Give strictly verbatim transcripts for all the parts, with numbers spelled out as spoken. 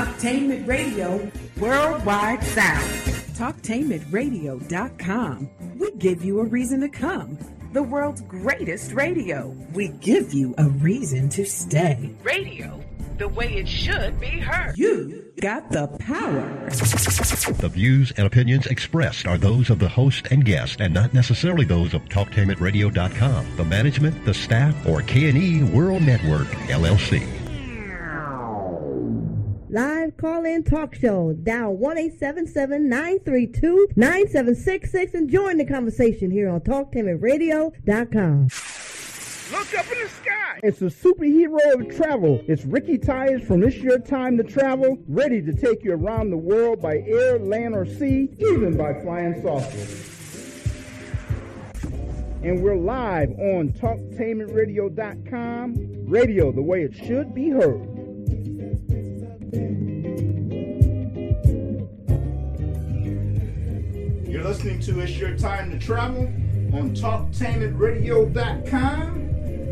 Talktainment Radio Worldwide Sound. Talktainment Radio dot com. We give you a reason to come. The world's greatest radio. We give you a reason to stay. Radio, the way it should be heard. You got the power. The views and opinions expressed are those of the host and guest and not necessarily those of Talktainment Radio dot com, the management, the staff, or K and E World Network, L L C. Live call-in talk show. Dial one eight seven seven, nine three two, nine seven six six and join the conversation here on Talktainment Radio dot com. Look up in the sky. It's the superhero of travel. It's Ricky Tyers from It's Your Time to Travel, ready to take you around the world by air, land, or sea, even by flying saucers. And we're live on Talktainment Radio dot com. Radio the way it should be heard. You're listening to It's Your Time to Travel on Talktainment Radio dot com.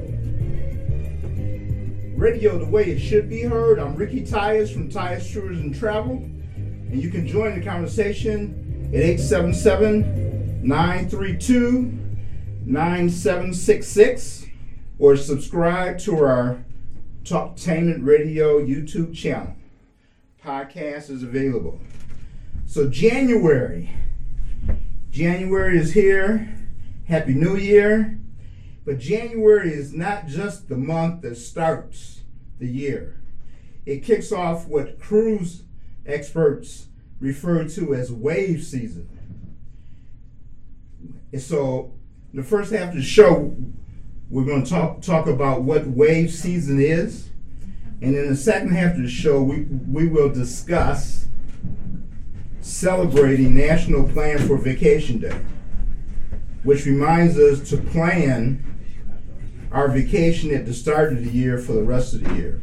Radio the way it should be heard. I'm Ricky Tyers from Tyers Tours and Travel. And you can join the conversation at eight seven seven, nine three two, nine seven six six or subscribe to our Talktainment Radio YouTube channel. Podcast is available. So January. January is here. Happy New Year. But January is not just the month that starts the year. It kicks off what cruise experts refer to as wave season. And so the first half of the show, we're going to talk talk about what wave season is. And in the second half of the show, we, we will discuss celebrating National Plan for Vacation Day, which reminds us to plan our vacation at the start of the year for the rest of the year.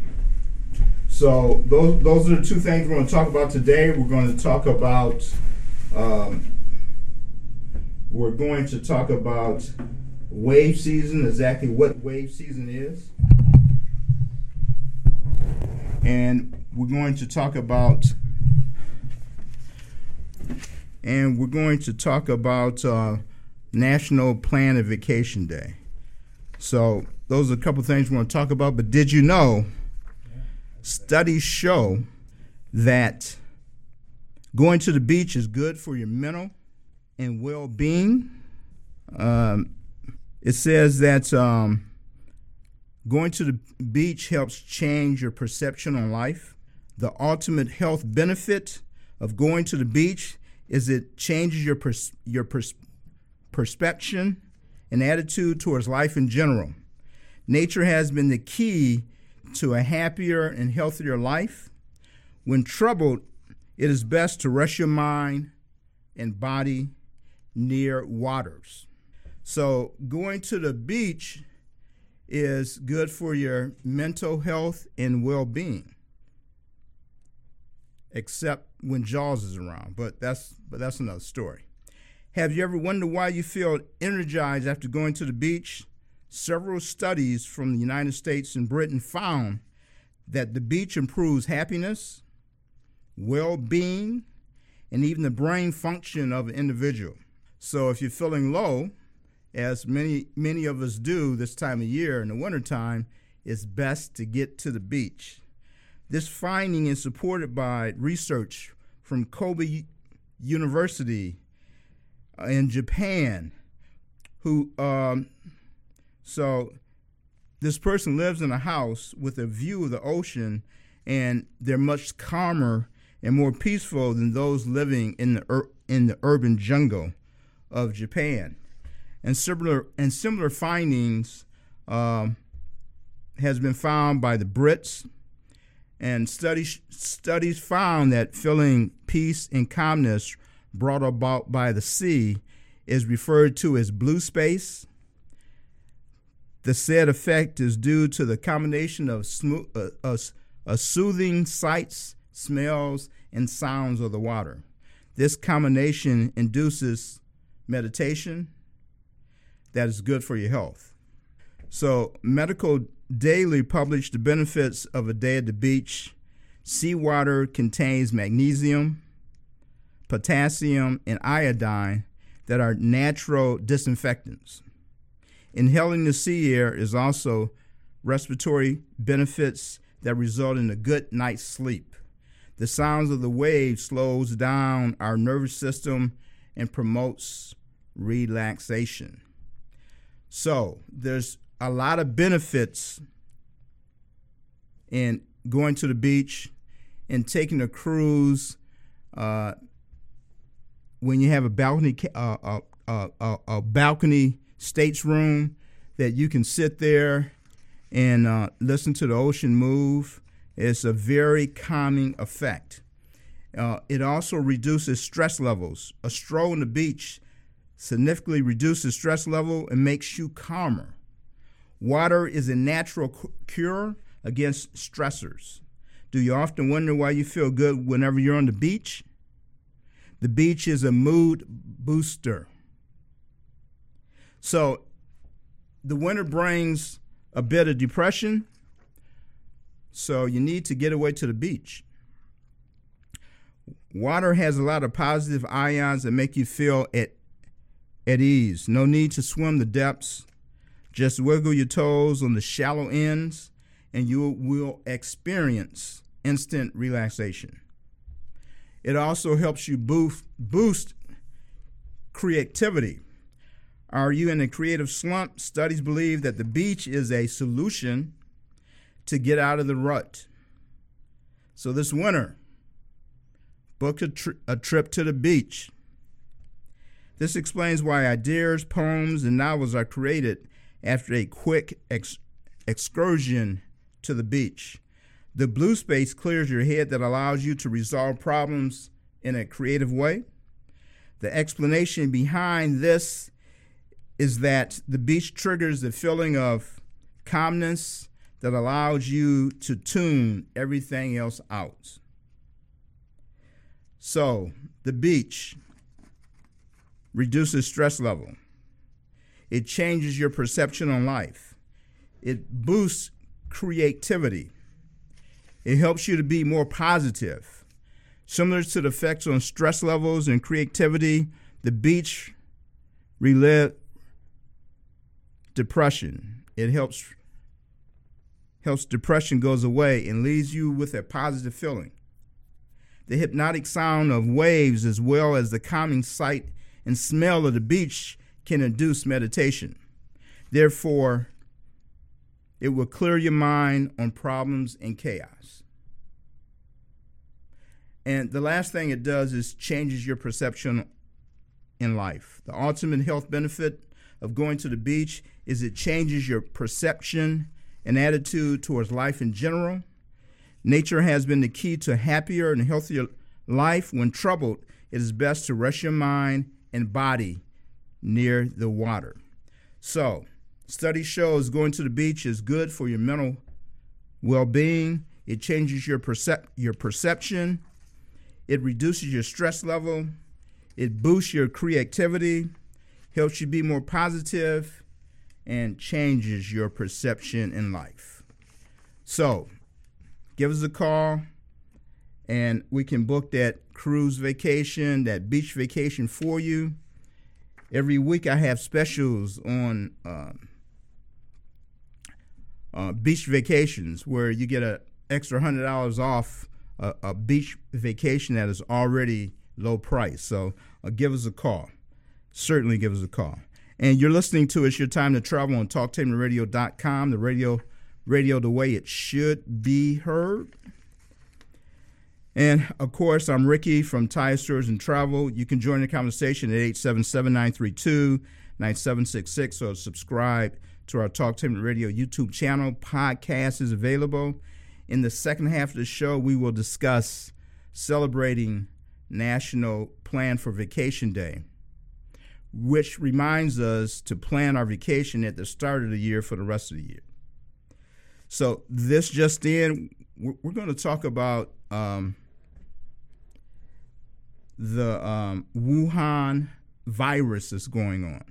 So those those are the two things we're going to talk about today. We're going to talk about um, we're going to talk about wave season, exactly what wave season is, and we're going to talk about and we're going to talk about uh, National Plan of Vacation Day. So those are a couple things we're going to talk about. But did you know, studies show that going to the beach is good for your mental and well-being. Um, it says that um, going to the beach helps change your perception on life. The ultimate health benefit of going to the beach is it changes your pers- your pers- perception and attitude towards life in general. Nature has been the key to a happier and healthier life. When troubled, it is best to rest your mind and body near waters. So going to the beach is good for your mental health and well-being, except when Jaws is around, but that's but that's another story. Have you ever wondered why you feel energized after going to the beach? Several studies from the United States and Britain found that the beach improves happiness, well-being, and even the brain function of an individual. So if you're feeling low, as many many of us do this time of year in the wintertime, it's best to get to the beach. This finding is supported by research from Kobe University in Japan, who, um, so this person lives in a house with a view of the ocean, and they're much calmer and more peaceful than those living in the ur- in the urban jungle of Japan. And similar and similar findings um, has been found by the Brits, and studies studies found that feeling peace and calmness brought about by the sea is referred to as blue space. The said effect is due to the combination of smooth, uh, uh, uh, soothing sights, smells, and sounds of the water. This combination induces meditation that is good for your health. So Medical Daily published the benefits of a day at the beach, Seawater contains magnesium, potassium, and iodine that are natural disinfectants. Inhaling the sea air is also respiratory benefits that result in a good night's sleep. The sounds of the waves slows down our nervous system and promotes relaxation. So there's a lot of benefits in going to the beach and taking a cruise uh, when you have a balcony, uh, uh, uh, uh, a balcony states room that you can sit there and uh, listen to the ocean move. It's a very calming effect. Uh, it also reduces stress levels. A stroll on the beach significantly reduces stress level and makes you calmer. Water is a natural cu- cure against stressors. Do you often wonder why you feel good whenever you're on the beach? The beach is a mood booster. So the winter brings a bit of depression, so you need to get away to the beach. Water has a lot of positive ions that make you feel at, at ease. No need to swim the depths. Just wiggle your toes on the shallow ends, and you will experience instant relaxation. It also helps you boost, boost creativity. Are you in a creative slump? Studies believe that the beach is a solution to get out of the rut. So this winter, book a, tri- a trip to the beach. This explains why ideas, poems, and novels are created after a quick ex- excursion to the beach. The blue space clears your head that allows you to resolve problems in a creative way. The explanation behind this is that the beach triggers the feeling of calmness that allows you to tune everything else out. So, the beach reduces stress level. It changes your perception on life. It boosts creativity. It helps you to be more positive. Similar to the effects on stress levels and creativity, the beach relieve depression. It helps helps depression goes away and leaves you with a positive feeling. The hypnotic sound of waves as well as the calming sight and smell of the beach can induce meditation. Therefore, it will clear your mind on problems and chaos. And the last thing it does is changes your perception in life. The ultimate health benefit of going to the beach is it changes your perception and attitude towards life in general. Nature has been the key to a happier and healthier life. When troubled, it is best to rest your mind and body near the water. So, study shows going to the beach is good for your mental well-being. It changes your percep- your perception. It reduces your stress level. It boosts your creativity, helps you be more positive, and changes your perception in life. So, give us a call, and we can book that cruise vacation, that beach vacation for you. Every week I have specials on uh, uh, beach vacations where you get an extra one hundred dollars off a, a beach vacation that is already low price. So uh, give us a call. Certainly give us a call. And you're listening to It's Your Time to Travel on talk tainment radio dot com, the radio, radio the way it should be heard. And, of course, I'm Ricky from Tires, Tours, and Travel. You can join the conversation at eight seven seven, nine three two, nine seven six six or subscribe to our Talk Tainment Radio YouTube channel. Podcast is available. In the second half of the show, we will discuss celebrating National Plan for Vacation Day, which reminds us to plan our vacation at the start of the year for the rest of the year. So this just in, we're going to talk about um, the um, Wuhan virus that's going on.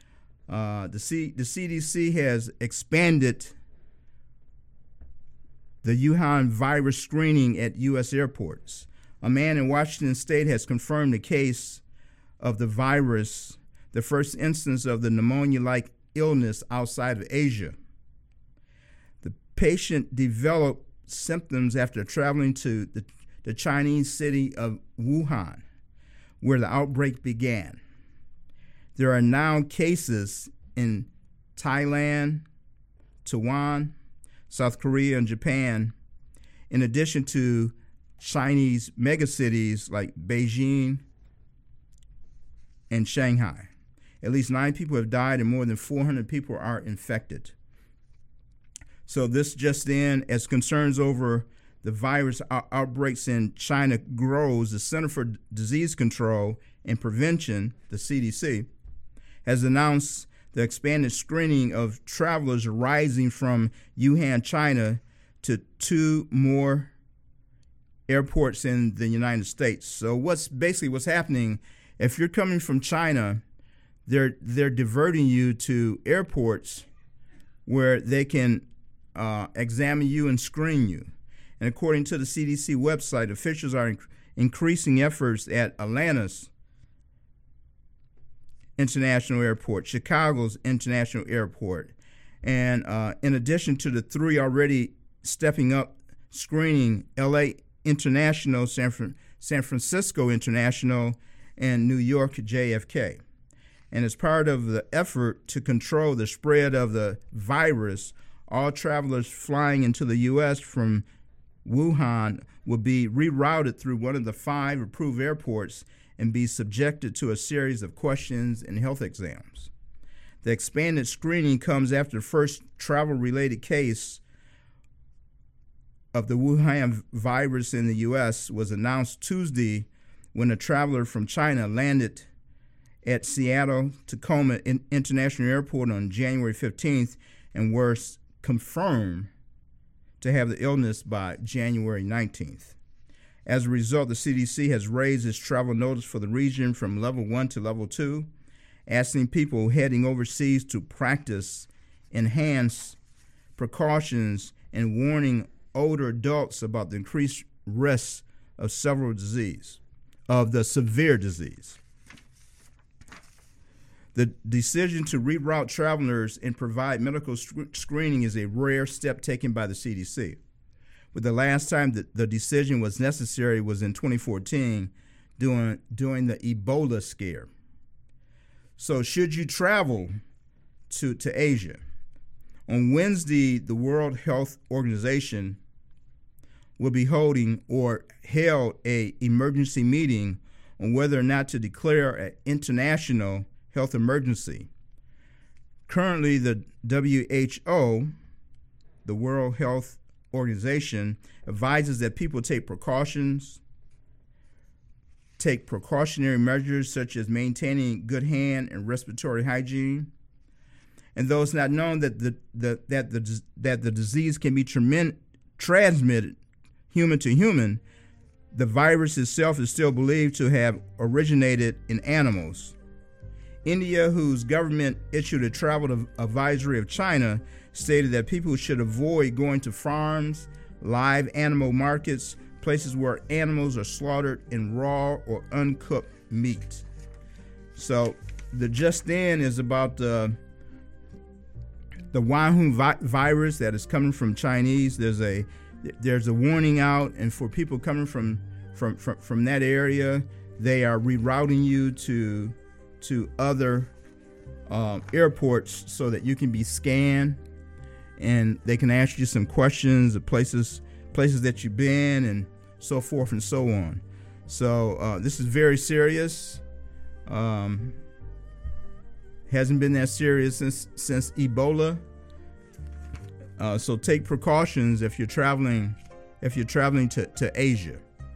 Uh, the, C, the C D C has expanded the Wuhan virus screening at U S airports. A man in Washington State has confirmed the case of the virus, the first instance of the pneumonia-like illness outside of Asia. The patient developed symptoms after traveling to the, the Chinese city of Wuhan, where the outbreak began. There are now cases in Thailand, Taiwan, South Korea, and Japan, in addition to Chinese megacities like Beijing and Shanghai. At least nine people have died and more than four hundred people are infected. So this just in, as concerns over the virus out- outbreaks in China grows, the Center for Disease Control and Prevention, the C D C, has announced the expanded screening of travelers arising from Wuhan, China, to two more airports in the United States. So what's basically what's happening, if you're coming from China, they're they're diverting you to airports where they can uh, examine you and screen you. And according to the C D C website, officials are inc- increasing efforts at Atlanta's International Airport, Chicago's International Airport, and uh, in addition to the three already stepping up screening, L A International, San, Fran- San Francisco International, and New York J F K. And as part of the effort to control the spread of the virus, all travelers flying into the U S from Wuhan will be rerouted through one of the five approved airports and be subjected to a series of questions and health exams. The expanded screening comes after the first travel-related case of the Wuhan virus in the U S was announced Tuesday when a traveler from China landed at Seattle Tacoma International Airport on January fifteenth and was confirmed to have the illness by January nineteenth. As a result, the C D C has raised its travel notice for the region from level one to level two, asking people heading overseas to practice enhanced precautions and warning older adults about the increased risk of several disease, of the severe disease. The decision to reroute travelers and provide medical sc- screening is a rare step taken by the C D C. But the last time that the decision was necessary was in twenty fourteen during, during the Ebola scare. So should you travel to, to Asia? On Wednesday, the World Health Organization will be holding or held a emergency meeting on whether or not to declare an international health emergency. Currently, the W H O, the World Health Organization, advises that people take precautions, take precautionary measures such as maintaining good hand and respiratory hygiene. And though it's not known that the, the that the that the disease can be tremen- transmitted human to human, the virus itself is still believed to have originated in animals. India, whose government issued a travel advisory of China, stated that people should avoid going to farms, live animal markets, places where animals are slaughtered in raw or uncooked meat. So the just in is about the the Wuhan vi- virus that is coming from Chinese. There's a there's a warning out, and for people coming from from from, from that area, they are rerouting you to to other um, airports so that you can be scanned, and they can ask you some questions of places places that you've been and so forth and so on. So uh, this is very serious. Um, hasn't been that serious since since Ebola. Uh, so take precautions if you're traveling if you're traveling to, to Asia.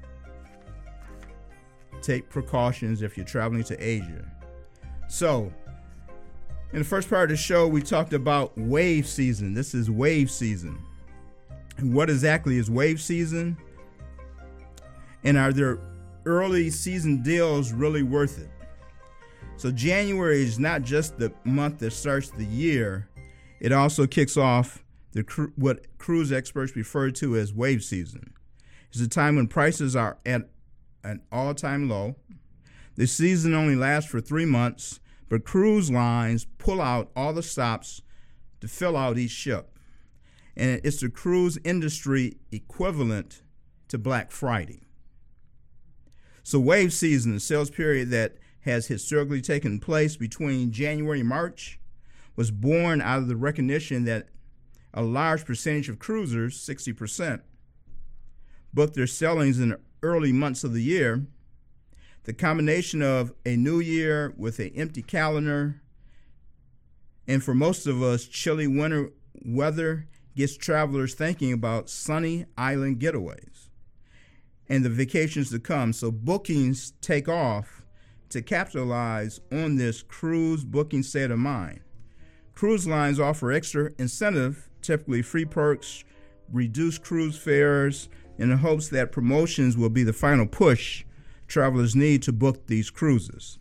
Take precautions if you're traveling to Asia. So, in the first part of the show, we talked about wave season. This is wave season. And what exactly is wave season? And are there early season deals really worth it? So January is not just the month that starts the year. It also kicks off the cru- what cruise experts refer to as wave season. It's a time when prices are at an all-time low. The season only lasts for three months, but cruise lines pull out all the stops to fill out each ship. And it's the cruise industry equivalent to Black Friday. So wave season, the sales period that has historically taken place between January and March, was born out of the recognition that a large percentage of cruisers, sixty percent, book their sailings in the early months of the year. The combination of a new year with an empty calendar, and for most of us, chilly winter weather gets travelers thinking about sunny island getaways and the vacations to come. So bookings take off to capitalize on this cruise booking state of mind. Cruise lines offer extra incentive, typically free perks, reduced cruise fares, in the hopes that promotions will be the final push travelers need to book these cruises.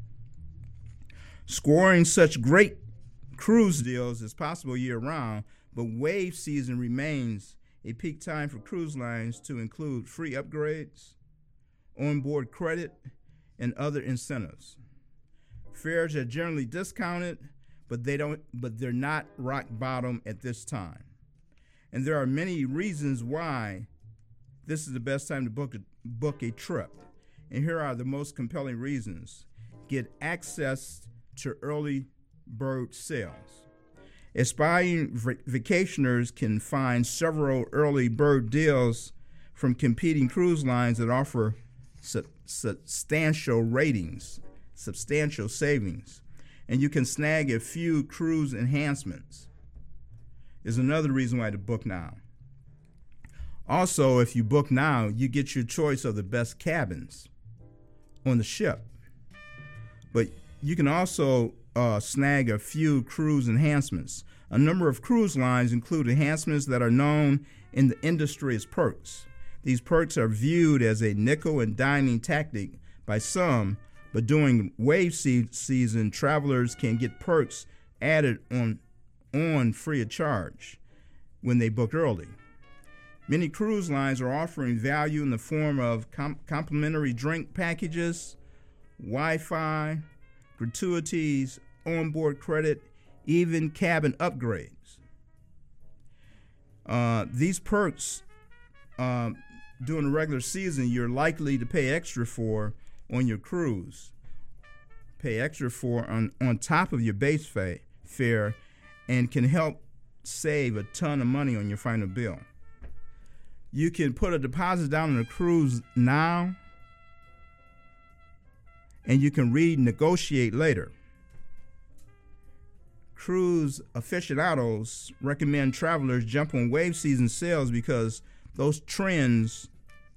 Scoring such great cruise deals is possible year-round, but wave season remains a peak time for cruise lines to include free upgrades, onboard credit, and other incentives. Fares are generally discounted, but they don't. But they're not rock bottom at this time. And there are many reasons why this is the best time to book a, book a trip. And here are the most compelling reasons. Get access to early bird sales. Aspiring v- vacationers can find several early bird deals from competing cruise lines that offer su- substantial ratings, substantial savings. And you can snag a few cruise enhancements. Is another reason why to book now. Also, if you book now, you get your choice of the best cabins on the ship. But you can also uh, snag a few cruise enhancements. A number of cruise lines include enhancements that are known in the industry as perks. These perks are viewed as a nickel and diming tactic by some, but during wave se- season, travelers can get perks added on, on free of charge when they book early. Many cruise lines are offering value in the form of com- complimentary drink packages, Wi-Fi, gratuities, onboard credit, even cabin upgrades. Uh, these perks uh, during the regular season, you're likely to pay extra for on your cruise. Pay extra for on, on top of your base fa- fare and can help save a ton of money on your final bill. You can put a deposit down on a cruise now, and you can renegotiate later. Cruise aficionados recommend travelers jump on wave season sales because those trends,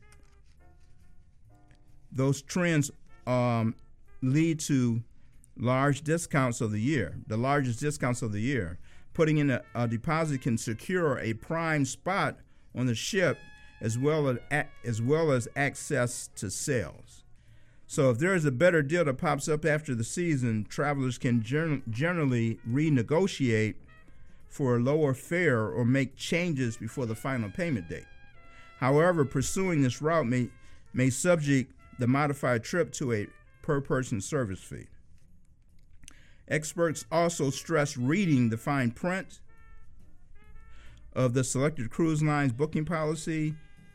those trends um, lead to large discounts of the year, the largest discounts of the year. Putting in a, a deposit can secure a prime spot on the ship, as well as as well as access to sales. So if there is a better deal that pops up after the season, travelers can gen- generally renegotiate for a lower fare or make changes before the final payment date. However, pursuing this route may may subject the modified trip to a per-person service fee. Experts also stress reading the fine print of the selected cruise line's booking policy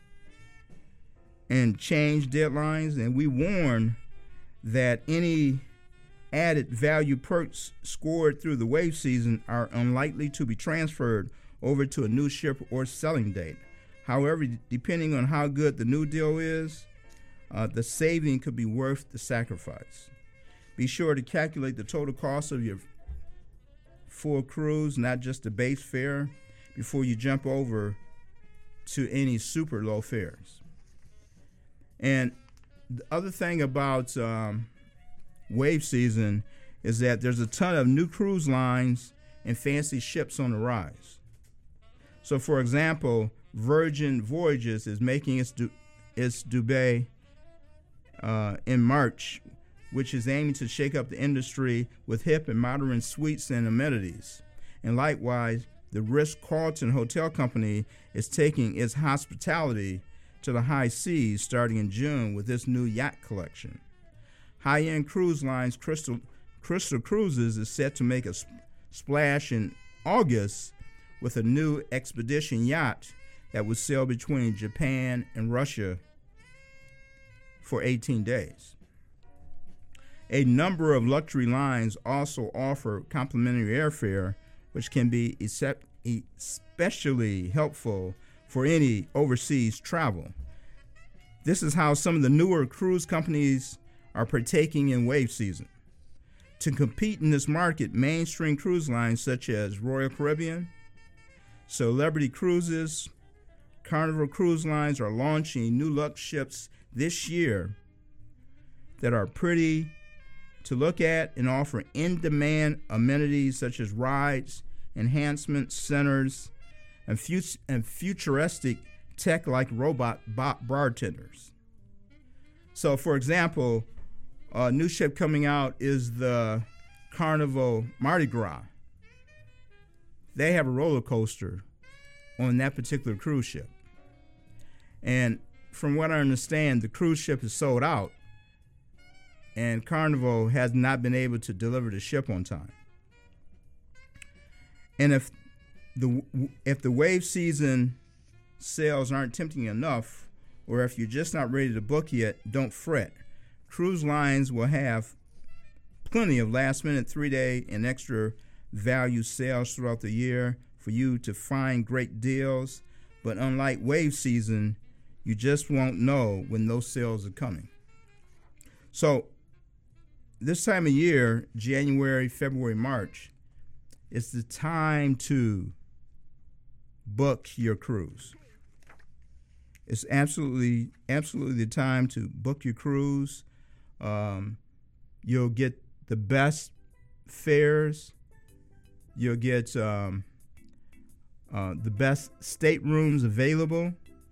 and change deadlines, and we warn that any added value perks scored through the wave season are unlikely to be transferred over to a new ship or selling date. However, depending on how good the new deal is, uh, the saving could be worth the sacrifice. Be sure to calculate the total cost of your full cruise, not just the base fare, before you jump over to any super low fares. And the other thing about um, wave season is that there's a ton of new cruise lines and fancy ships on the rise. So, for example, Virgin Voyages is making its, du- its Dubai uh, in March, which is aiming to shake up the industry with hip and modern suites and amenities. And likewise, the Ritz-Carlton Hotel Company is taking its hospitality to the high seas starting in June with this new yacht collection. High-end cruise lines Crystal, Crystal Cruises is set to make a sp- splash in August with a new expedition yacht that would sail between Japan and Russia for eighteen days. A number of luxury lines also offer complimentary airfare, which can be especially helpful for any overseas travel. This is how some of the newer cruise companies are partaking in wave season. To compete in this market, mainstream cruise lines such as Royal Caribbean, Celebrity Cruises, Carnival Cruise Lines are launching new luxe ships this year that are pretty to look at and offer in-demand amenities such as rides, enhancement centers, and, fut- and futuristic tech like robot bartenders. So, for example, a new ship coming out is the Carnival Mardi Gras. They have a roller coaster on that particular cruise ship. And from what I understand, the cruise ship is sold out, and Carnival has not been able to deliver the ship on time. And if the if the wave season sales aren't tempting enough, or if you're just not ready to book yet, don't fret. Cruise lines will have plenty of last-minute three-day and extra value sales throughout the year for you to find great deals. But unlike wave season, you just won't know when those sales are coming. So this time of year, January, February, March, it's the time to book your cruise. It's absolutely, absolutely the time to book your cruise. Um, you'll get the best fares. You'll get um, uh, the best staterooms available.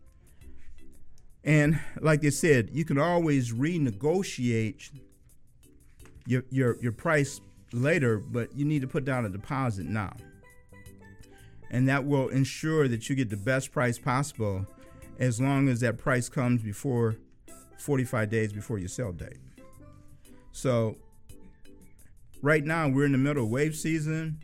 And like I said, you can always renegotiate your, your, your price later, but you need to put down a deposit now. And that will ensure that you get the best price possible as long as that price comes before forty-five days before your sale date. So right now we're in the middle of wave season.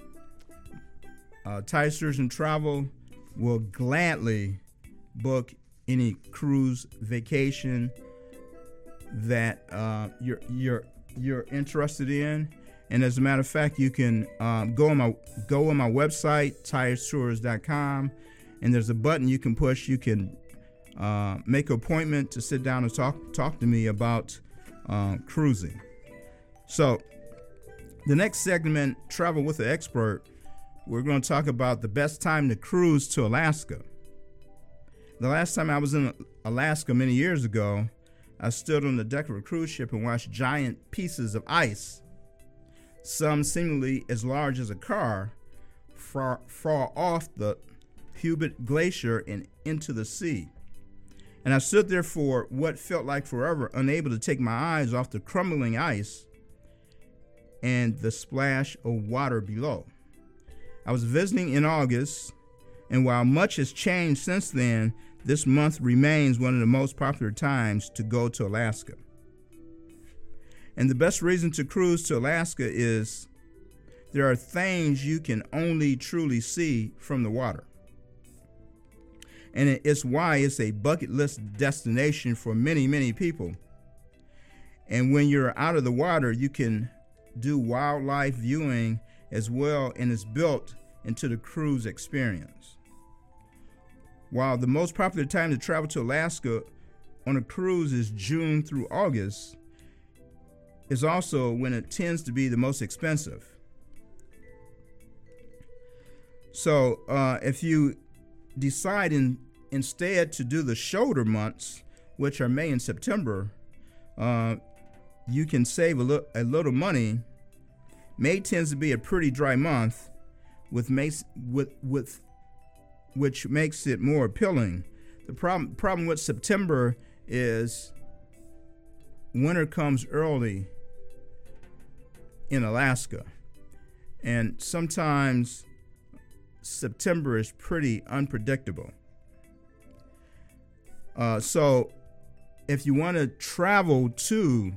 Uh, Tide Sturgeon Travel will gladly book any cruise vacation that uh, you're you're you're interested in. And as a matter of fact, you can um, go on my go on my website, tide tours dot com, and there's a button you can push. You can uh, make an appointment to sit down and talk talk to me about uh, cruising. So the next segment, Travel with an Expert, we're going to talk about the best time to cruise to Alaska. The last time I was in Alaska many years ago, I stood on the deck of a cruise ship and watched giant pieces of ice, some seemingly as large as a car, far, far off the Hubbard Glacier and into the sea. And I stood there for what felt like forever, unable to take my eyes off the crumbling ice and the splash of water below. I was visiting in August, and while much has changed since then, this month remains one of the most popular times to go to Alaska. And the best reason to cruise to Alaska is there are things you can only truly see from the water. And it's why it's a bucket list destination for many, many people. And when you're out of the water, you can do wildlife viewing as well, and it's built into the cruise experience. While the most popular time to travel to Alaska on a cruise is June through August, it's also when it tends to be the most expensive. So uh, if you decide in, instead to do the shoulder months, which are May and September, uh, you can save a, li- a little money. May tends to be a pretty dry month, with, May, with, with which makes it more appealing. The problem problem with September is winter comes early in Alaska, and sometimes September is pretty unpredictable. Uh, so if you want to travel to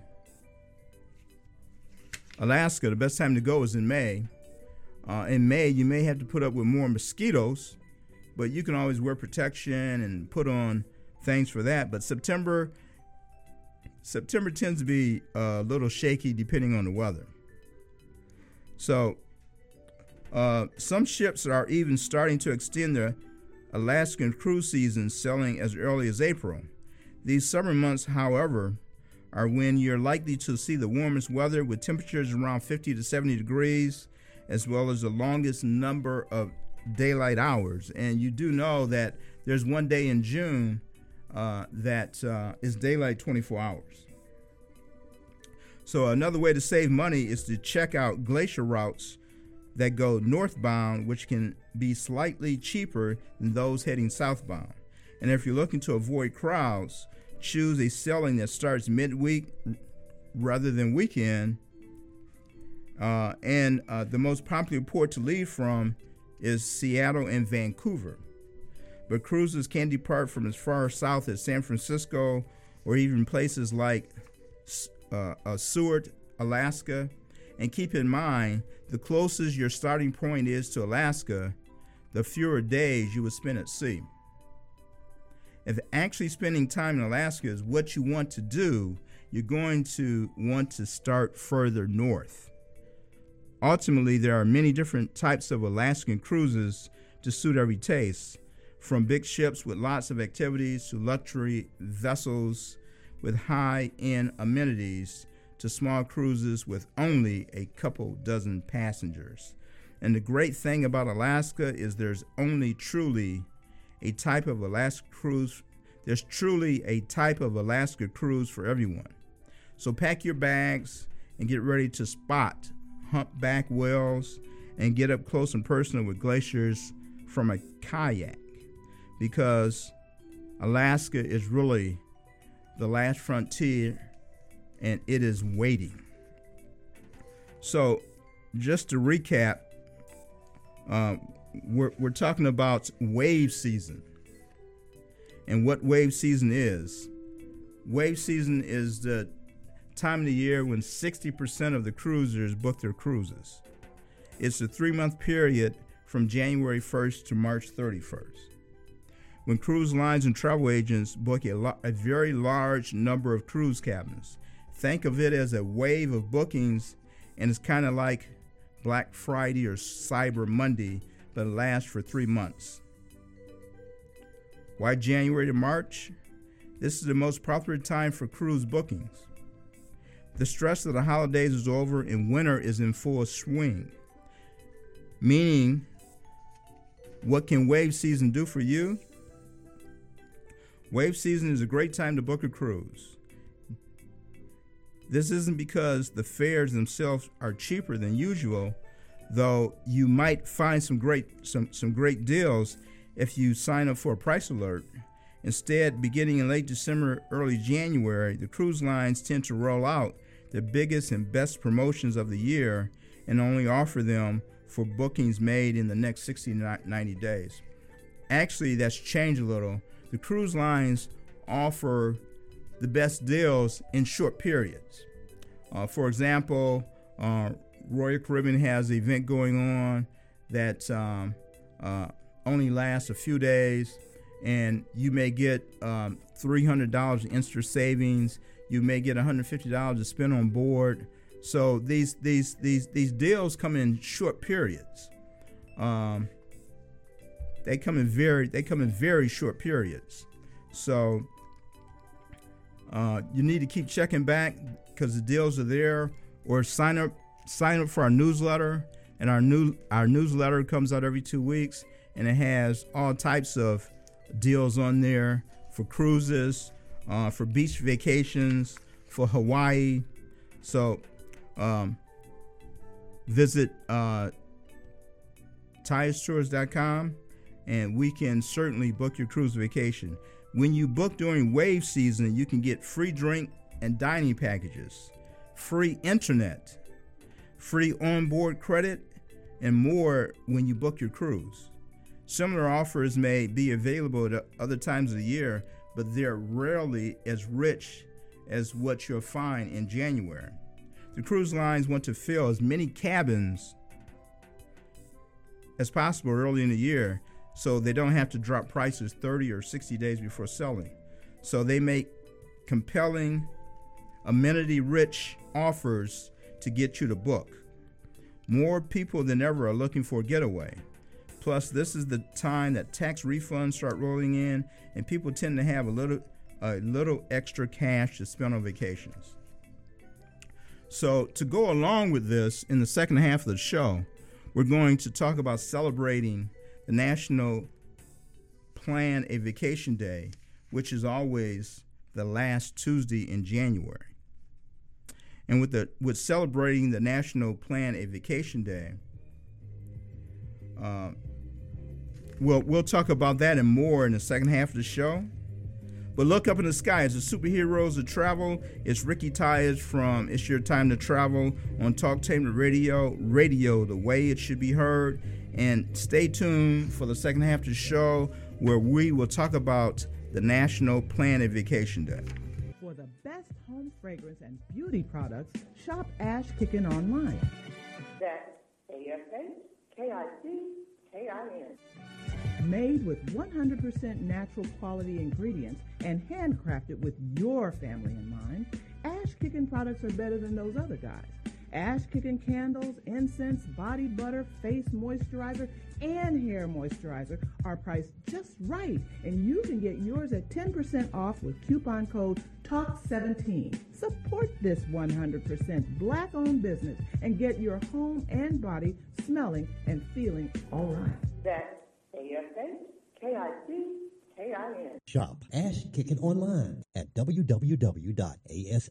Alaska, the best time to go is in May. Uh, in May, you may have to put up with more mosquitoes, but you can always wear protection and put on things for that. But September, September tends to be a little shaky depending on the weather. So uh, some ships are even starting to extend their Alaskan cruise season, selling as early as April. These summer months, however, are when you're likely to see the warmest weather, with temperatures around fifty to seventy degrees, as well as the longest number of daylight hours. And you do know that there's one day in June uh, that uh, is daylight twenty-four hours. So another way to save money is to check out glacier routes that go northbound, which can be slightly cheaper than those heading southbound. And if you're looking to avoid crowds, choose a sailing that starts midweek rather than weekend. Uh, and uh, the most popular port to leave from is Seattle and Vancouver. But cruises can depart from as far south as San Francisco, or even places like uh, uh, Seward, Alaska. And keep in mind, the closest your starting point is to Alaska, the fewer days you would spend at sea. If actually spending time in Alaska is what you want to do, you're going to want to start further north. Ultimately, there are many different types of Alaskan cruises to suit every taste, from big ships with lots of activities to luxury vessels with high-end amenities to small cruises with only a couple dozen passengers. And the great thing about Alaska is there's only truly a type of Alaska cruise. There's truly a type of Alaska cruise for everyone. So pack your bags and get ready to spot humpback whales and get up close and personal with glaciers from a kayak, because Alaska is really the last frontier, and it is waiting. So just to recap, uh, we're, we're talking about wave season. And what wave season is. Wave season is the time of the year when sixty percent of the cruisers book their cruises. It's a three-month period from January first to March thirty-first. When cruise lines and travel agents book a, lo- a very large number of cruise cabins. Think of it as a wave of bookings, and it's kind of like Black Friday or Cyber Monday, but it lasts for three months. Why January to March? This is the most popular time for cruise bookings. The stress of the holidays is over and winter is in full swing. Meaning, what can wave season do for you? Wave season is a great time to book a cruise. This isn't because the fares themselves are cheaper than usual, though you might find some great some, some great deals if you sign up for a price alert. Instead, beginning in late December, early January, the cruise lines tend to roll out the biggest and best promotions of the year and only offer them for bookings made in the next sixty to ninety days. Actually, that's changed a little. The cruise lines offer the best deals in short periods. Uh, for example, uh, Royal Caribbean has an event going on that um, uh, only lasts a few days, and you may get um, three hundred dollars in extra savings. You may get one hundred fifty dollars to spend on board. So these these these these deals come in short periods. Um, they come in very they come in very short periods. So uh, you need to keep checking back because the deals are there, or sign up sign up for our newsletter. And our new our newsletter comes out every two weeks, and it has all types of deals on there for cruises, uh, for beach vacations, for Hawaii. So um, visit uh, Tyus Tours dot com, and we can certainly book your cruise vacation. When you book during wave season, you can get free drink and dining packages, free internet, free onboard credit, and more when you book your cruise. Similar offers may be available at other times of the year, but they're rarely as rich as what you'll find in January. The cruise lines want to fill as many cabins as possible early in the year so they don't have to drop prices thirty or sixty days before selling. So they make compelling, amenity-rich offers to get you to book. More people than ever are looking for a getaway. Plus, this is the time that tax refunds start rolling in, and people tend to have a little a little extra cash to spend on vacations. So to go along with this, in the second half of the show, we're going to talk about celebrating the National Plan a Vacation Day, which is always the last Tuesday in January. And with the with celebrating the National Plan a Vacation Day, uh, we'll we'll talk about that and more in the second half of the show. But look up in the sky. It's the superheroes of travel. It's Ricky Tyers from It's Your Time to Travel on Talktainment Radio, radio the way it should be heard. And stay tuned for the second half of the show where we will talk about the National Plan a Vacation Day. For the best home fragrance and beauty products, shop Ash Kickin online. That's A S H K I C K I N. Made with one hundred percent natural quality ingredients and handcrafted with your family in mind, Ash Kickin products are better than those other guys. Ash Kickin candles, incense, body butter, face moisturizer, and hair moisturizer are priced just right, and you can get yours at ten percent off with coupon code talk seventeen. Support this one hundred percent black-owned business and get your home and body smelling and feeling all right. That's A S H K I C K I N. Shop Ash Kickin online at w w w dot ash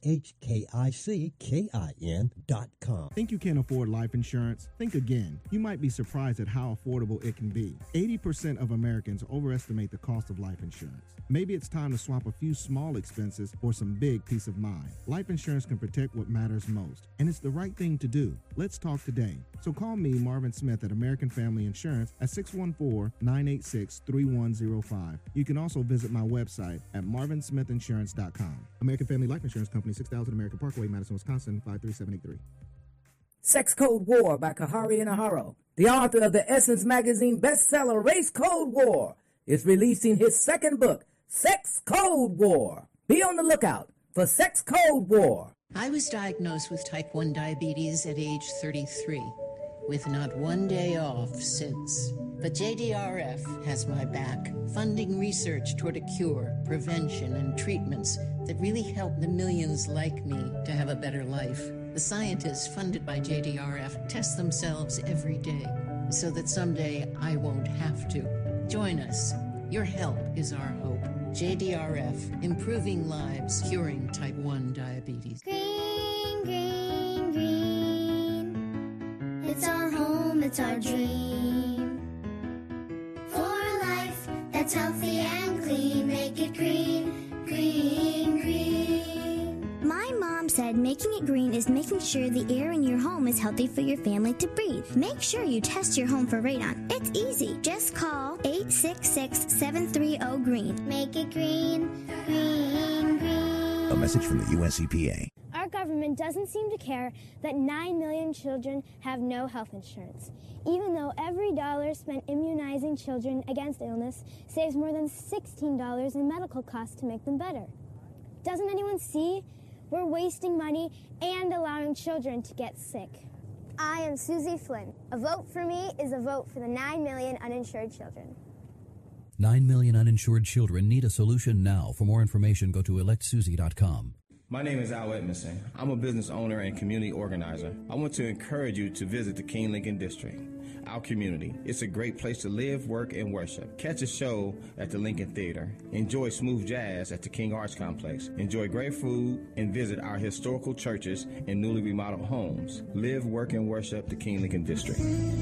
kickin dot com. Think you can't afford life insurance? Think again. You might be surprised at how affordable it can be. eighty percent of Americans overestimate the cost of life insurance. Maybe it's time to swap a few small expenses for some big peace of mind. Life insurance can protect what matters most, and it's the right thing to do. Let's talk today. So call me, Marvin Smith, at American Family Insurance at six one four, nine eight six, three one zero five. You can also visit my website at marvin smith insurance dot com. American Family Life Insurance Company, six thousand American Parkway, Madison, Wisconsin, five three seven eight three. Sex Code War by Kahari Inaharo, the author of the Essence magazine bestseller Race Code War, is releasing his second book, Sex Code War. Be on the lookout for Sex Code War. I was diagnosed with type one diabetes at age thirty-three, with not one day off since. But J D R F has my back, funding research toward a cure, prevention, and treatments that really help the millions like me to have a better life. The scientists funded by J D R F test themselves every day so that someday I won't have to. Join us. Your help is our hope. J D R F, improving lives, curing type one diabetes. Green, green, green. It's our home, it's our dream. For a life that's healthy and clean, make it green, green, green. My mom said making it green is making sure the air in your home is healthy for your family to breathe. Make sure you test your home for radon. It's easy. Just call eight six six, seven three zero, GREEN. Make it green, green, green. A message from the U S E P A. Our government doesn't seem to care that nine million children have no health insurance, even though every dollar spent immunizing children against illness saves more than sixteen dollars in medical costs to make them better. Doesn't anyone see? We're wasting money and allowing children to get sick. I am Susie Flynn. A vote for me is a vote for the nine million uninsured children. nine million uninsured children need a solution now. For more information, go to elect susie dot com. My name is Al Edmondson. I'm a business owner and community organizer. I want to encourage you to visit the King Lincoln District, our community. It's a great place to live, work, and worship. Catch a show at the Lincoln Theater. Enjoy smooth jazz at the King Arts Complex. Enjoy great food and visit our historical churches and newly remodeled homes. Live, work, and worship the King Lincoln District.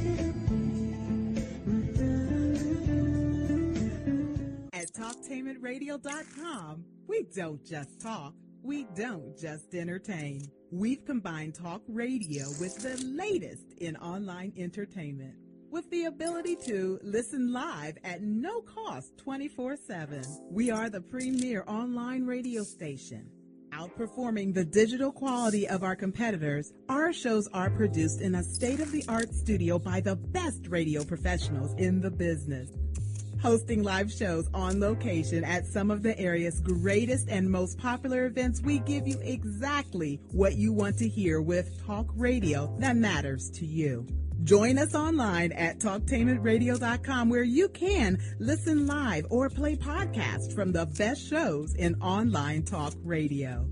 At talktainment radio dot com, we don't just talk. We don't just entertain. We've combined talk radio with the latest in online entertainment. with the ability to listen live at no cost twenty-four seven. We are the premier online radio station. Outperforming the digital quality of our competitors, our shows are produced in a state-of-the-art studio by the best radio professionals in the business. Hosting live shows on location at some of the area's greatest and most popular events, we give you exactly what you want to hear with talk radio that matters to you. Join us online at talktainment radio dot com, where you can listen live or play podcasts from the best shows in online talk radio.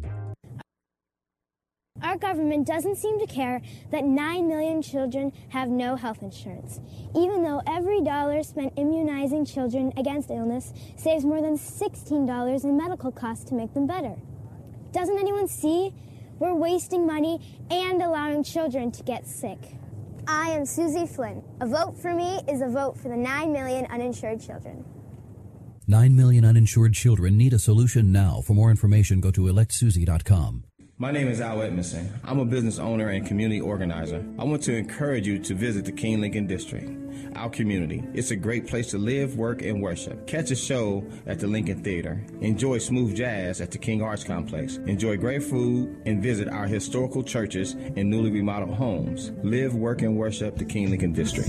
Our government doesn't seem to care that nine million children have no health insurance, even though every dollar spent immunizing children against illness saves more than sixteen dollars in medical costs to make them better. Doesn't anyone see? We're wasting money and allowing children to get sick. I am Susie Flynn. A vote for me is a vote for the nine million uninsured children. nine million uninsured children need a solution now. For more information, go to elect susie dot com. My name is Al Edmondson. I'm a business owner and community organizer. I want to encourage you to visit the King Lincoln District, our community. It's a great place to live, work, and worship. Catch a show at the Lincoln Theater. Enjoy smooth jazz at the King Arts Complex. Enjoy great food and visit our historical churches and newly remodeled homes. Live, work, and worship the King Lincoln District.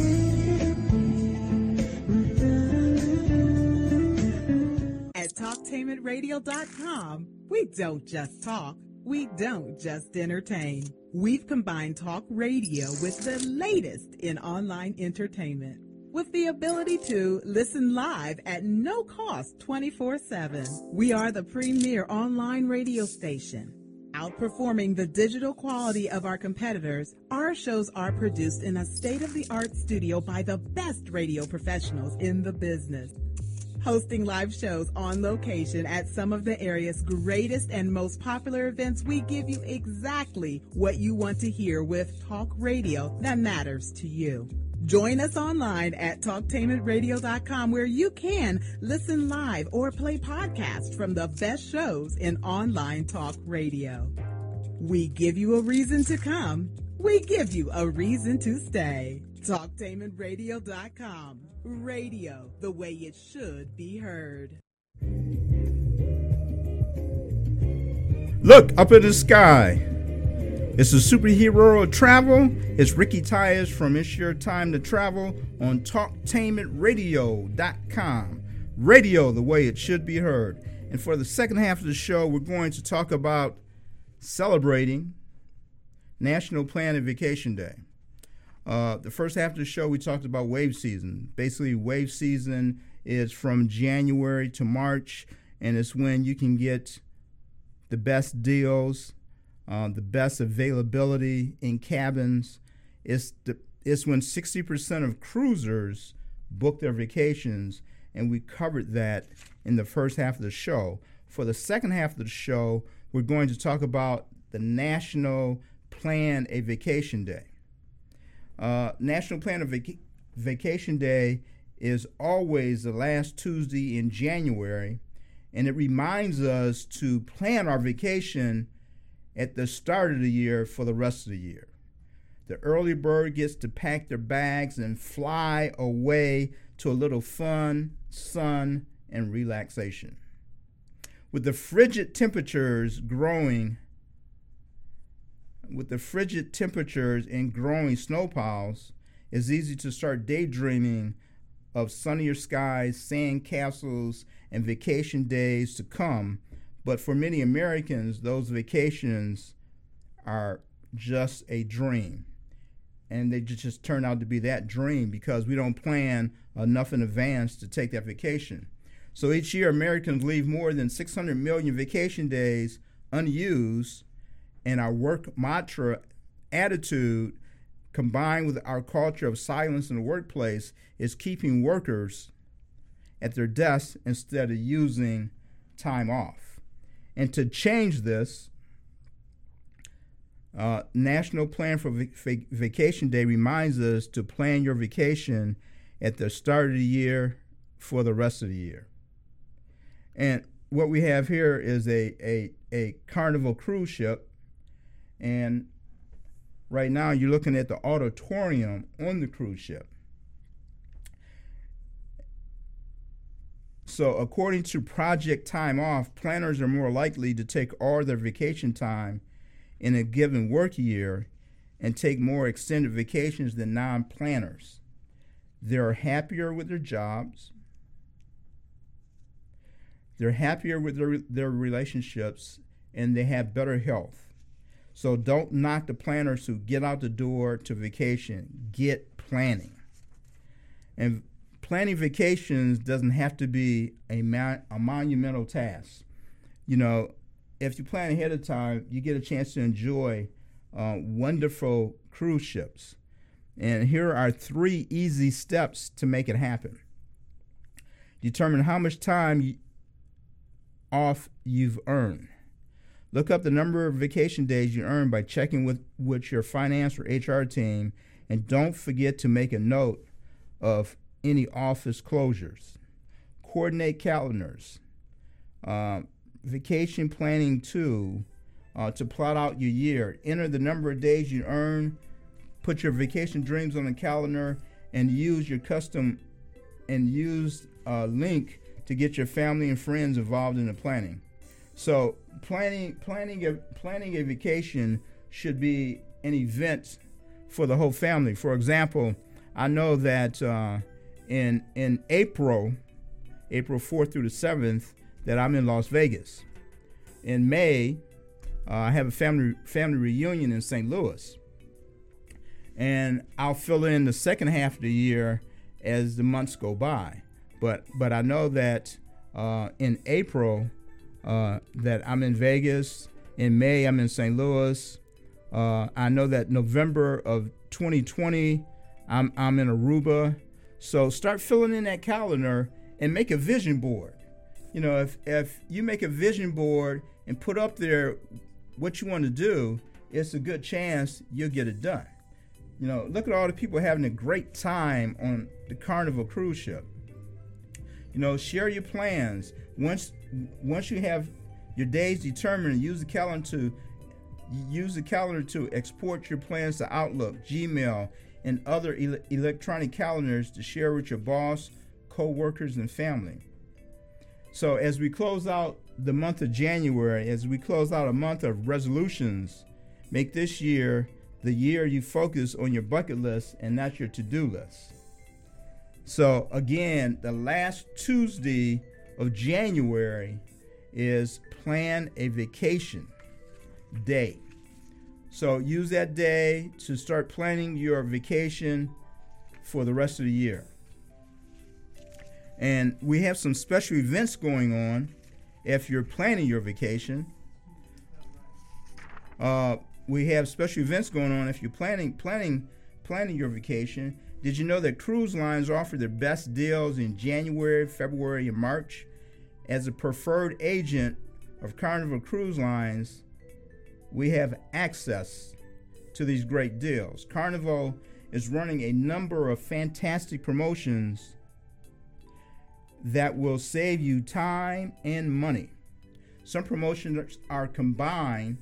At talktainment radio dot com, we don't just talk. We don't just entertain. We've combined talk radio with the latest in online entertainment, with the ability to listen live at no cost twenty-four seven. We are the premier online radio station. Outperforming the digital quality of our competitors, our shows are produced in a state-of-the-art studio by the best radio professionals in the business. Hosting live shows on location at some of the area's greatest and most popular events, we give you exactly what you want to hear with talk radio that matters to you. Join us online at talktainment radio dot com, where you can listen live or play podcasts from the best shows in online talk radio. We give you a reason to come. We give you a reason to stay. talktainment radio dot com. Radio, the way it should be heard. Look up in the sky. It's a superhero of travel. It's Ricky Tyers from It's Your Time to Travel on talktainment radio dot com. Radio, the way it should be heard. And for the second half of the show, we're going to talk about celebrating National Planned Vacation Day. Uh, the first half of the show, we talked about wave season. Basically, wave season is from January to March, and it's when you can get the best deals, uh, the best availability in cabins. It's, the, it's when sixty percent of cruisers book their vacations, and we covered that in the first half of the show. For the second half of the show, we're going to talk about the National Plan a Vacation Day. Uh, National Plan a Vac- Vacation Day is always the last Tuesday in January, and it reminds us to plan our vacation at the start of the year for the rest of the year. The early bird gets to pack their bags and fly away to a little fun, sun, and relaxation. With the frigid temperatures growing With the frigid temperatures and growing snow piles, it's easy to start daydreaming of sunnier skies, sand castles, and vacation days to come. But for many Americans, those vacations are just a dream. And they just turn out to be that dream because we don't plan enough in advance to take that vacation. So each year, Americans leave more than six hundred million vacation days unused. And our work mantra attitude, combined with our culture of silence in the workplace, is keeping workers at their desks instead of using time off. And to change this, uh, National Plan for Vac- Vacation Day reminds us to plan your vacation at the start of the year for the rest of the year. And what we have here is a, a, a Carnival cruise ship. And right now you're looking at the auditorium on the cruise ship. So according to Project Time Off, planners are more likely to take all their vacation time in a given work year and take more extended vacations than non-planners. They're happier with their jobs. They're happier with their, their relationships, and they have better health. So don't knock the planners who get out the door to vacation. Get planning. And planning vacations doesn't have to be a, ma- a monumental task. You know, if you plan ahead of time, you get a chance to enjoy uh, wonderful cruise ships. And here are three easy steps to make it happen. Determine how much time you, off you've earned. Look up the number of vacation days you earn by checking with, with your finance or H R team, and don't forget to make a note of any office closures. Coordinate calendars. Uh, vacation planning tool uh, to plot out your year. Enter the number of days you earn. Put your vacation dreams on the calendar, and use your custom and use a link to get your family and friends involved in the planning. So planning planning a, planning a vacation should be an event for the whole family. For example, I know that uh, in in April, April fourth through the seventh, that I'm in Las Vegas. In May, uh, I have a family family reunion in Saint Louis. And I'll fill in the second half of the year as the months go by. But but I know that uh, in April, uh, that I'm in Vegas. In May, I'm in Saint Louis. Uh, I know that November of twenty twenty, I'm I'm in Aruba. So start filling in that calendar and make a vision board. You know, if if you make a vision board and put up there what you want to do, it's a good chance you'll get it done. You know, look at all the people having a great time on the Carnival cruise ship. You know, share your plans. Once once you have your days determined, use the calendar to use the calendar to export your plans to Outlook, Gmail, and other ele- electronic calendars to share with your boss, co-workers, and family. So as we close out the month of January, as we close out a month of resolutions, make this year the year you focus on your bucket list and not your to-do list. So again, the last Tuesday of January is Plan a Vacation Day. So use that day to start planning your vacation for the rest of the year. And we have some special events going on if you're planning your vacation. Uh, we have special events going on if you're planning planning planning your vacation. Did you know that cruise lines offer their best deals in January, February, and March? As a preferred agent of Carnival Cruise Lines, we have access to these great deals. Carnival is running a number of fantastic promotions that will save you time and money. Some promotions are combined.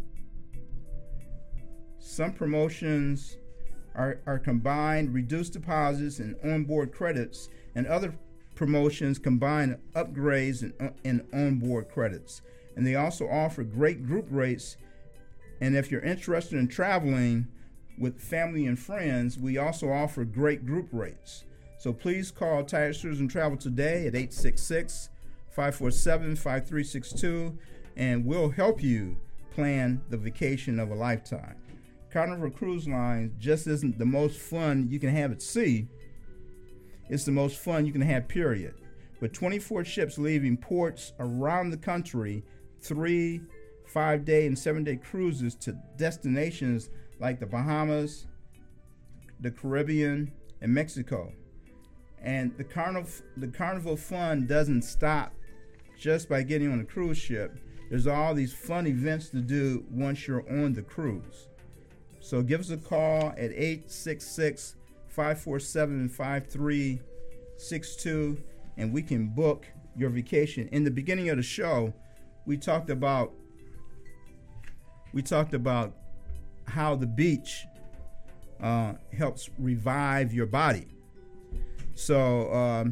Some promotions are, are combined reduced deposits and onboard credits, and other promotions combine upgrades and, and onboard credits. And they also offer great group rates. And if you're interested in traveling with family and friends, we also offer great group rates. So please call Tired Tourism Travel today at eight six six, five four seven, five three six two, and we'll help you plan the vacation of a lifetime. Carnival Cruise Line just isn't the most fun you can have at sea. It's the most fun you can have, period. With twenty-four ships leaving ports around the country, three five-day and seven-day cruises to destinations like the Bahamas, the Caribbean, and Mexico. And the carnival, the carnival fun doesn't stop just by getting on a cruise ship. There's all these fun events to do once you're on the cruise. So give us a call at eight six six, five four seven, five three six two, and we can book your vacation. In the beginning of the show, we talked about we talked about how the beach uh, helps revive your body. So um,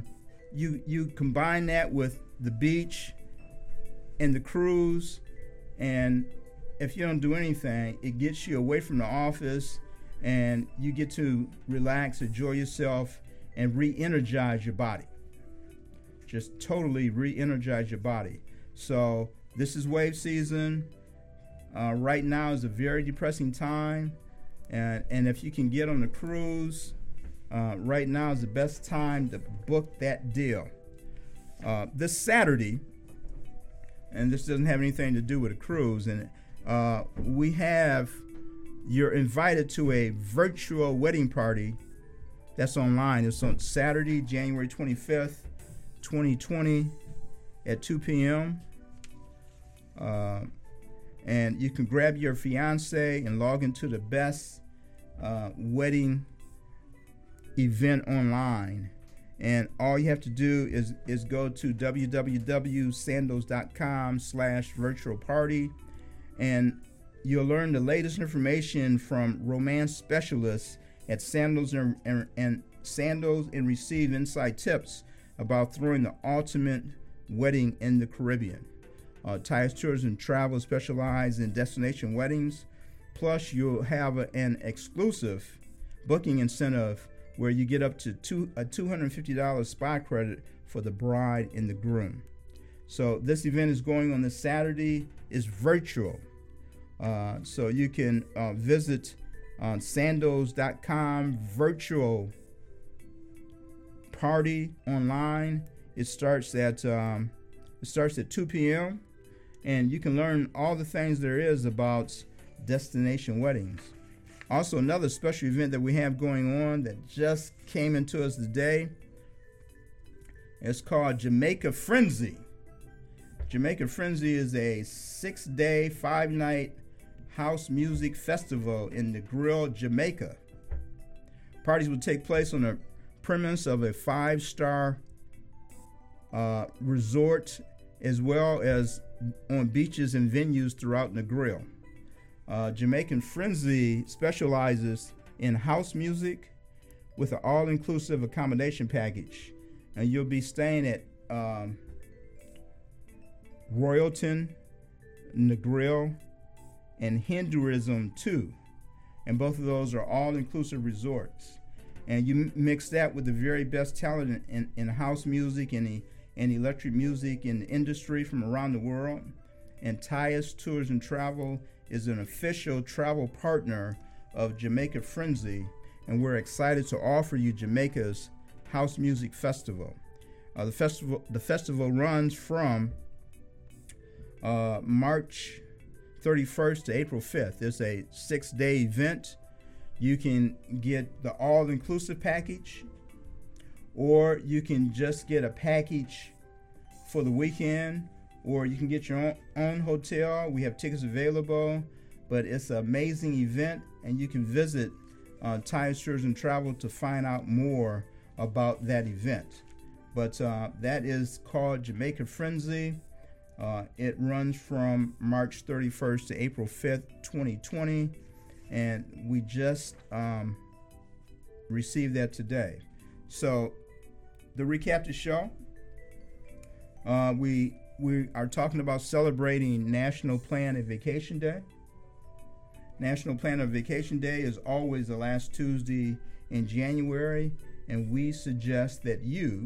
you you combine that with the beach and the cruise, and if you don't do anything, it gets you away from the office, and you get to relax, enjoy yourself, and re-energize your body. Just totally re-energize your body. So this is wave season. Uh, right now is a very depressing time, and and if you can get on the cruise, uh, right now is the best time to book that deal. Uh, this Saturday, and this doesn't have anything to do with a cruise, and uh, we have, you're invited to a virtual wedding party that's online. It's on Saturday, January twenty-fifth, twenty twenty at two p.m. Uh, and you can grab your fiance and log into the best uh, wedding event online. And all you have to do is, is go to w w w dot sandals dot com slash virtual party, and you'll learn the latest information from romance specialists at Sandals and, and, and Sandals and receive inside tips about throwing the ultimate wedding in the Caribbean. Uh, Tyus Tours and Travel specialize in destination weddings. Plus, you'll have a, an exclusive booking incentive where you get up to two, a two hundred fifty dollars spa credit for the bride and the groom. So this event is going on this Saturday. It's virtual. Uh, so you can uh, visit on sandals dot com virtual party online. It starts at um, it starts at two p.m. and you can learn all the things there is about destination weddings. Also, another special event that we have going on that just came into us today. It's called Jamaica Frenzy. Jamaica Frenzy is a six-day, five-night house music festival in the Grill, Jamaica. Parties will take place on the premise of a five-star uh, resort, as well as on beaches and venues throughout Negril. Uh, Jamaican Frenzy specializes in house music with an all-inclusive accommodation package, and you'll be staying at um, Royalton, Negril, and Hinduism too, and both of those are all-inclusive resorts. And you m- mix that with the very best talent in, in, in house music and, the, and electric music in the industry from around the world. And Tyus Tours and Travel is an official travel partner of Jamaica Frenzy, and we're excited to offer you Jamaica's House Music Festival. Uh, the festival the festival runs from uh, March thirty-first to April fifth. It's a six-day event. You can get the all-inclusive package, or you can just get a package for the weekend, or you can get your own, own hotel. We have tickets available, but it's an amazing event, and you can visit uh, Tyus Tours and Travel to find out more about that event. But uh, that is called Jamaica Frenzy. Uh, it runs from March thirty-first to April fifth, twenty twenty, and we just um, received that today. So, to recap the show, uh, we we are talking about celebrating National Plan a Vacation Day. National Plan a Vacation Day is always the last Tuesday in January, and we suggest that you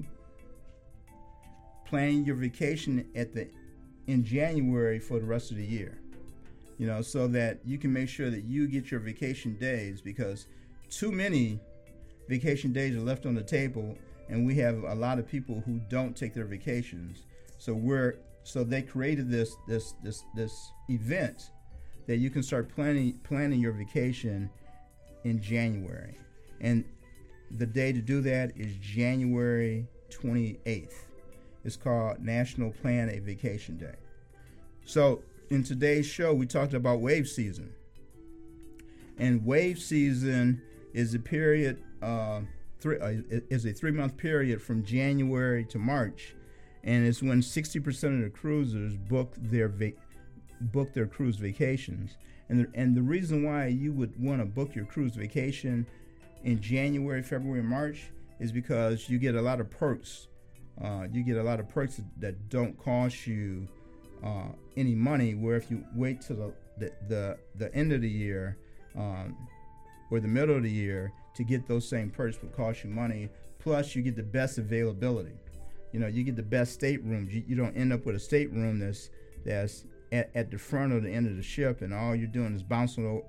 plan your vacation at the in January for the rest of the year, you know, so that you can make sure that you get your vacation days, because too many vacation days are left on the table, and we have a lot of people who don't take their vacations. So we're so they created this this this this event that you can start planning planning your vacation in January, and the day to do that is January twenty-eighth. It's called National Plan a Vacation Day. So in today's show, we talked about wave season. And wave season is a period, uh, three, uh, is a three-month period from January to March, and it's when sixty percent of the cruisers book their va- book their cruise vacations. And the, and the reason why you would want to book your cruise vacation in January, February, March is because you get a lot of perks Uh, you get a lot of perks that don't cost you uh, any money, where if you wait till the, the, the, the end of the year um, or the middle of the year to get those same perks will cost you money. Plus, you get the best availability. You know, you get the best staterooms. You, you don't end up with a stateroom that's that's at, at the front or the end of the ship, and all you're doing is bouncing o-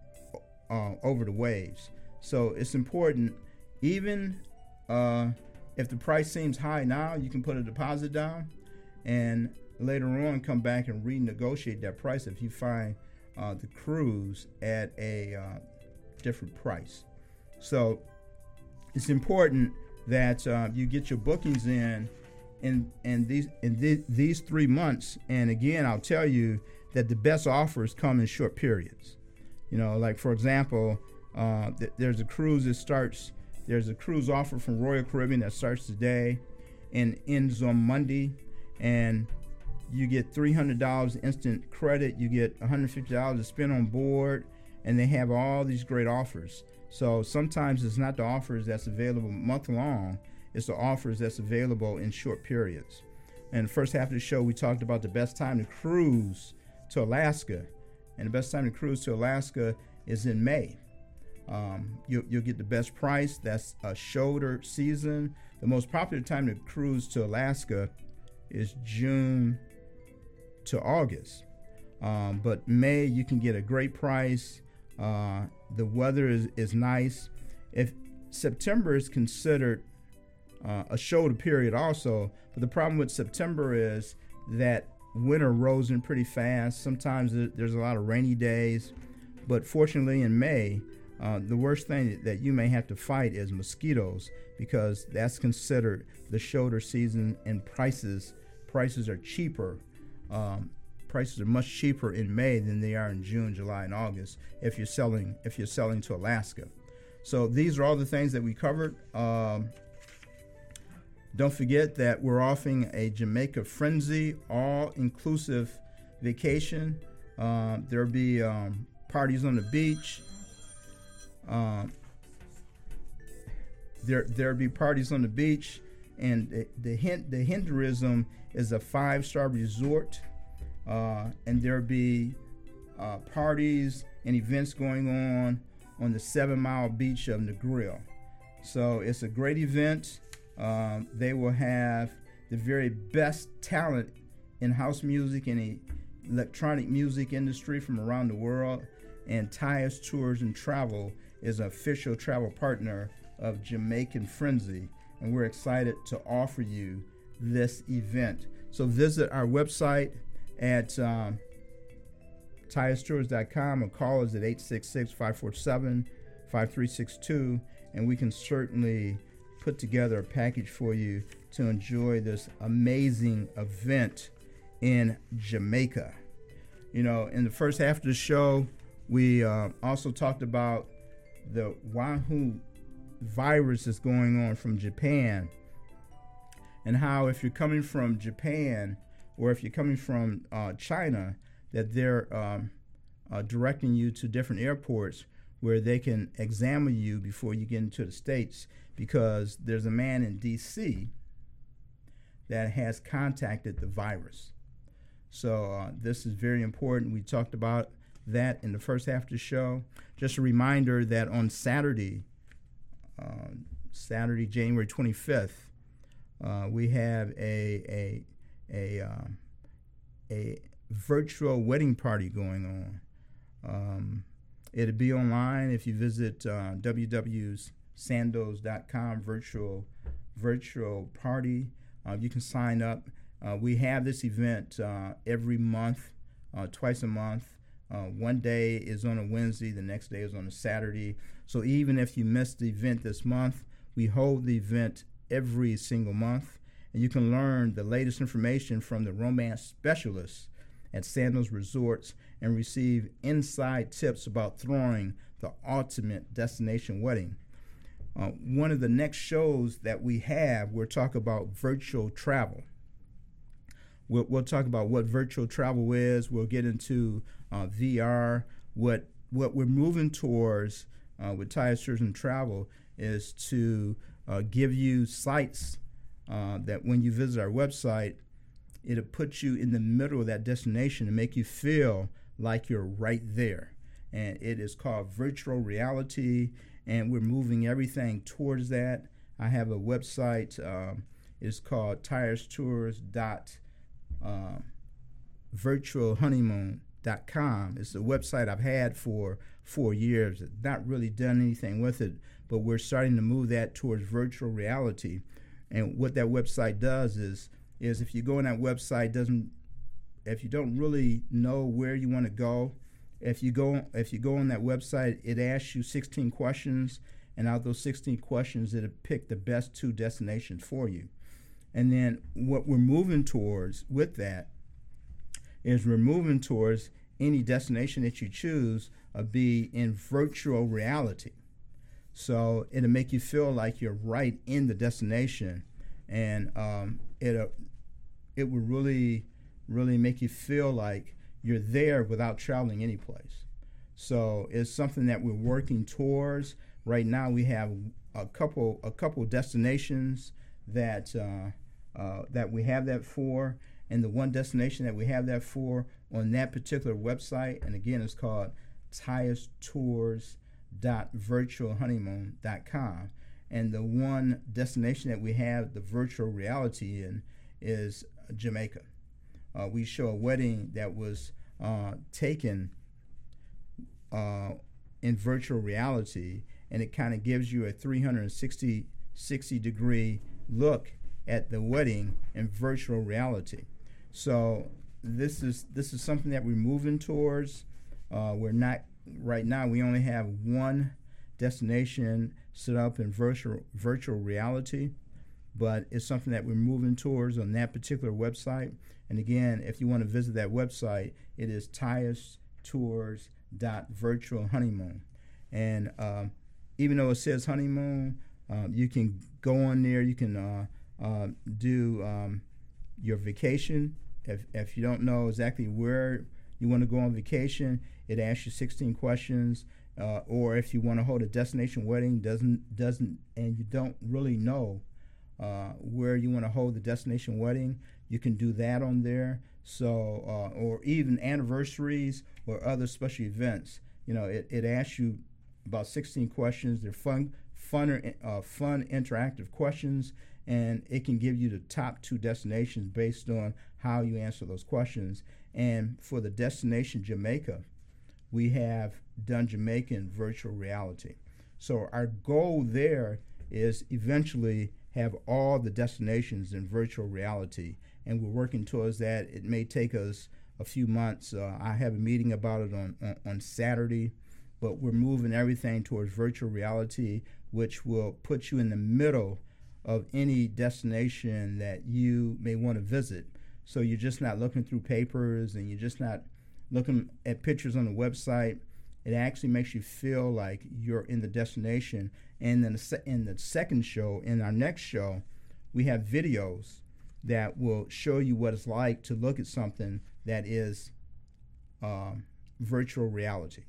uh, over the waves. So it's important, even uh, if the price seems high now, you can put a deposit down and later on come back and renegotiate that price if you find uh, the cruise at a uh, different price. So it's important that uh, you get your bookings in in, in these in th- these three months. And again, I'll tell you that the best offers come in short periods. You know, like for example, uh, th- there's a cruise that starts. There's a cruise offer from Royal Caribbean that starts today and ends on Monday, and you get three hundred dollars instant credit. You get one hundred fifty dollars to spend on board, and they have all these great offers. So sometimes it's not the offers that's available month long, it's the offers that's available in short periods. And the first half of the show, we talked about the best time to cruise to Alaska, and the best time to cruise to Alaska is in May. Um, you, you'll get the best price. That's a shoulder season. The most popular time to cruise to Alaska is June to August. Um, but May, you can get a great price. Uh, the weather is, is nice. If September is considered uh, a shoulder period also, but the problem with September is that winter rolls in pretty fast. Sometimes there's a lot of rainy days, but fortunately in May, Uh, the worst thing that you may have to fight is mosquitoes, because that's considered the shoulder season, and prices prices are cheaper. Um, prices are much cheaper in May than they are in June, July, and August if you're selling if you're selling to Alaska. So these are all the things that we covered. Um, don't forget that we're offering a Jamaica Frenzy all-inclusive vacation. Uh, there'll be um, parties on the beach. Um, there there'll be parties on the beach, and the the, hint, the Hinduism is a five-star resort, uh, and there'll be uh, parties and events going on on the Seven Mile Beach of Negril. So it's a great event. Um, they will have the very best talent in house music and the electronic music industry from around the world, and Tyus Tours and Travel is an official travel partner of Jamaican Frenzy, and we're excited to offer you this event. So visit our website at um, Tyus Tours dot com, or call us at eight six six, five four seven, five three six two, and we can certainly put together a package for you to enjoy this amazing event in Jamaica. You know, in the first half of the show, we uh, also talked about the Wuhan virus that's going on from Japan, and how if you're coming from Japan or if you're coming from uh, China, that they're um, uh, directing you to different airports where they can examine you before you get into the States, because there's a man in D C that has contacted the virus. So uh, this is very important. We talked about that in the first half of the show. Just a reminder that on Saturday, uh, Saturday, January twenty-fifth, uh, we have a a a um, a virtual wedding party going on. Um, it'll be online if you visit uh, w w w dot sandos dot com virtual virtual party. Uh, you can sign up. Uh, we have this event uh, every month, uh, twice a month. Uh, one day is on a Wednesday, the next day is on a Saturday. So even if you missed the event this month, we hold the event every single month. And you can learn the latest information from the romance specialists at Sandos Resorts and receive inside tips about throwing the ultimate destination wedding. Uh, one of the next shows that we have, we'll talk about virtual travel. We'll, we'll talk about what virtual travel is. We'll get into uh, V R. What what we're moving towards uh, with Tyus Tours and Travel is to uh, give you sites uh, that when you visit our website, it'll put you in the middle of that destination and make you feel like you're right there. And it is called virtual reality, and we're moving everything towards that. I have a website. Um, it's called tires tours dot virtual honeymoon dot com. It's a website I've had for four years. Not really done anything with it, but we're starting to move that towards virtual reality. And what that website does is, is if you go on that website, doesn't if you don't really know where you want to go, if you go if you go on that website, it asks you sixteen questions, and out of those sixteen questions, it'll pick the best two destinations for you. And then what we're moving towards with that is we're moving towards any destination that you choose uh, be in virtual reality. So it'll make you feel like you're right in the destination, and um, it'll it will really, really make you feel like you're there without traveling any place. So it's something that we're working towards. Right now, we have a couple a couple destinations that uh, uh, that we have that for, and the one destination that we have that for on that particular website, and again, it's called tires tours dot virtual honeymoon dot com. And the one destination that we have the virtual reality in is Jamaica. Uh, we show a wedding that was uh, taken uh, in virtual reality, and it kind of gives you a three hundred sixty degree look at the wedding in virtual reality. So this is this is something that we're moving towards. Uh, we're not right now. We only have one destination set up in virtual virtual reality, but it's something that we're moving towards on that particular website. And again, if you want to visit that website, it is tires tours dot virtual honeymoon. And um, even though it says honeymoon, um, you can go on there. You can uh, uh, do um, your vacation. If if you don't know exactly where you want to go on vacation, it asks you sixteen questions. Uh, or if you want to hold a destination wedding, doesn't doesn't and you don't really know uh, where you want to hold the destination wedding, you can do that on there. So uh, or even anniversaries or other special events. You know, it, it asks you about sixteen questions. They're fun, fun, uh, fun, interactive questions, and it can give you the top two destinations based on how you answer those questions. And for the destination Jamaica, we have done Jamaica in virtual reality. So our goal there is eventually have all the destinations in virtual reality, and we're working towards that. It may take us a few months. Uh, I have a meeting about it on, on, on Saturday, but we're moving everything towards virtual reality, which will put you in the middle of any destination that you may want to visit. So you're just not looking through papers, and you're just not looking at pictures on the website. It actually makes you feel like you're in the destination. And then in the second show, in our next show, we have videos that will show you what it's like to look at something that is um, virtual reality.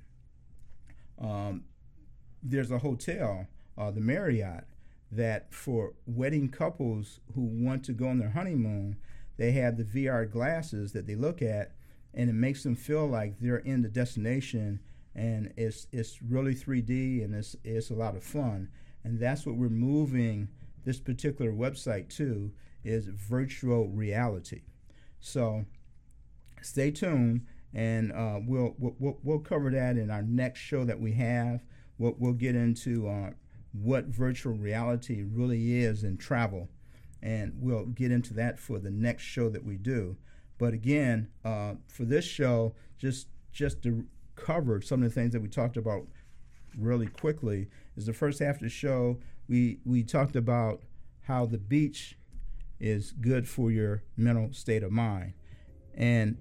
Um, there's a hotel, uh, the Marriott, that for wedding couples who want to go on their honeymoon, they have the V R glasses that they look at, and it makes them feel like they're in the destination, and it's it's really three D, and it's it's a lot of fun. And that's what we're moving this particular website to, is virtual reality. So stay tuned, and uh, we'll, we'll we'll cover that in our next show that we have. We'll, we'll get into uh, what virtual reality really is in travel, and we'll get into that for the next show that we do. But again, uh, for this show, just just to cover some of the things that we talked about really quickly, is the first half of the show, we, we talked about how the beach is good for your mental state of mind. And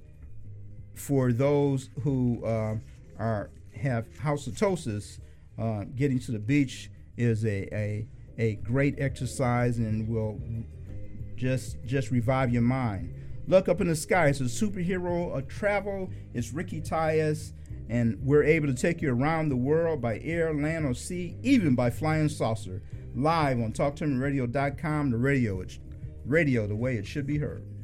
for those who uh, are have halitosis, uh, getting to the beach is a, a, a great exercise and will just just revive your mind. Look up in the sky. It's a superhero of travel. It's Ricky Tyus, And we're able to take you around the world by air, land, or sea, even by flying saucer. Live on talk to me radio dot com, the radio, it's radio the way it should be heard.